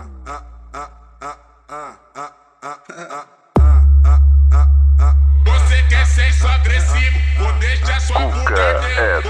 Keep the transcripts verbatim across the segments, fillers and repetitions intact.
Você quer sexo agressivo, ou deixa sua bunda dentro.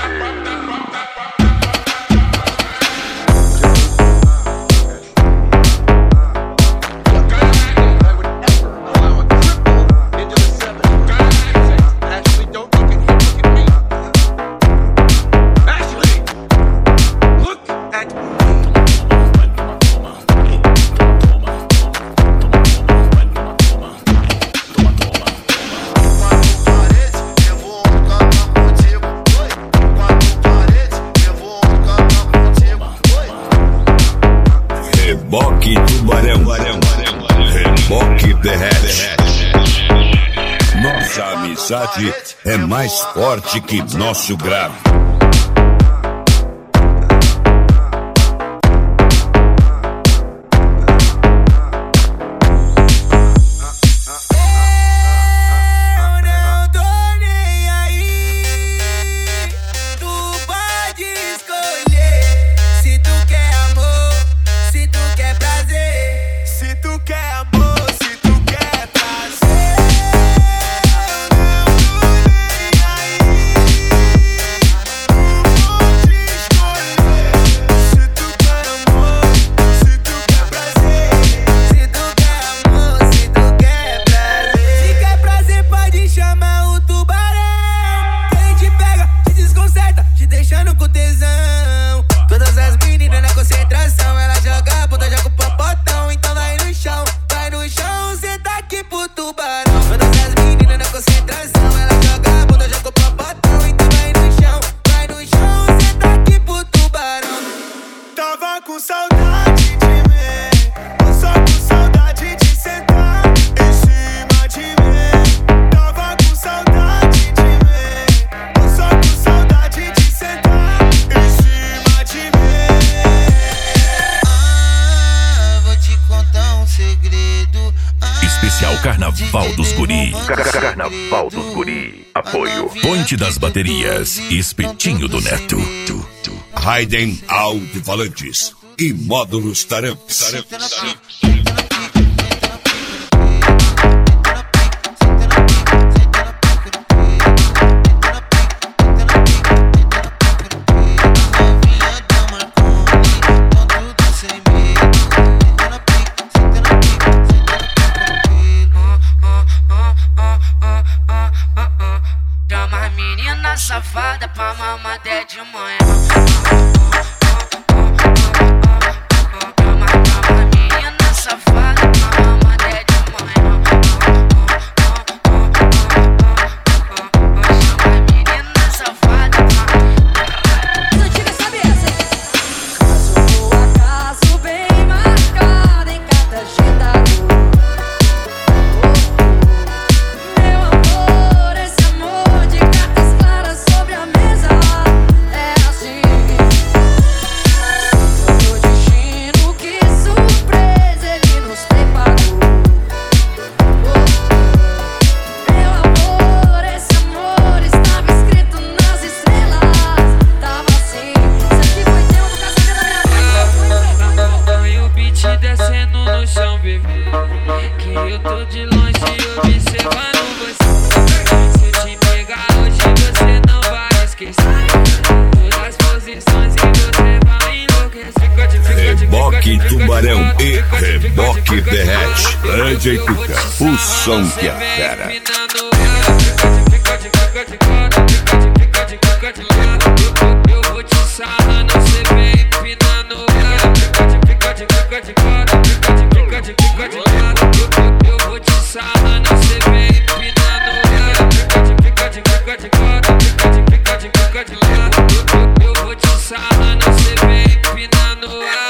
Reboque Tubarão, Reboque derrete. Nossa amizade é mais forte que nosso grave. Com saudade de mim, tô só com saudade de sentar em cima de mim. Tava com saudade de mim, tô só com saudade de sentar em cima de mim. Ah, vou te contar um segredo. Ah, Especial Carnaval dos Guri. Carnaval dos Guri. Apoio Ponte das Baterias. Espetinho do Neto. Raiden Alto-Falantes e módulos Taramps. Chama as meninas safadas pra mamar até de manhã. Que eu tô de longe observando você. Se eu te pegar hoje você não vai esquecer todas as posições que você vai enlouquecer. Reboque Tubarão e Reboque derrete. Ande e Cuca, o som que é fera. Eu vou te sarrando, você vem empinando. Eu vou te sarrando, você vem empinando. Eu vou te sarrando, você vem empinando.